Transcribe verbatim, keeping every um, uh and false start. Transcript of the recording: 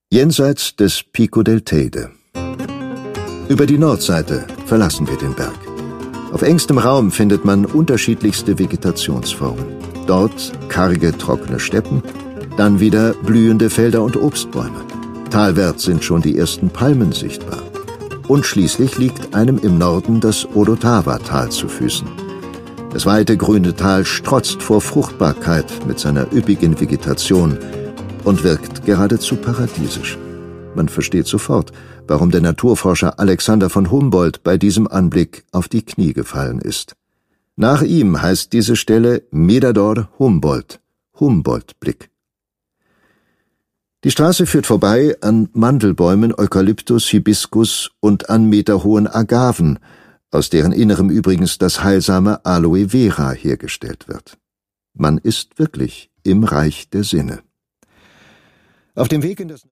Jenseits des Pico del Teide. Über die Nordseite verlassen wir den Berg. Auf engstem Raum findet man unterschiedlichste Vegetationsformen. Dort karge, trockene Steppen, dann wieder blühende Felder und Obstbäume. Talwärts sind schon die ersten Palmen sichtbar. Und schließlich liegt einem im Norden das Orotava-Tal zu Füßen. Das weite grüne Tal strotzt vor Fruchtbarkeit mit seiner üppigen Vegetation und wirkt geradezu paradiesisch. Man versteht sofort, warum der Naturforscher Alexander von Humboldt bei diesem Anblick auf die Knie gefallen ist. Nach ihm heißt diese Stelle Mirador Humboldt, Humboldt-Blick. Die Straße führt vorbei an Mandelbäumen, Eukalyptus, Hibiskus und an meterhohen Agaven, aus deren Innerem übrigens das heilsame Aloe Vera hergestellt wird. Man ist wirklich im Reich der Sinne. Auf dem Weg in das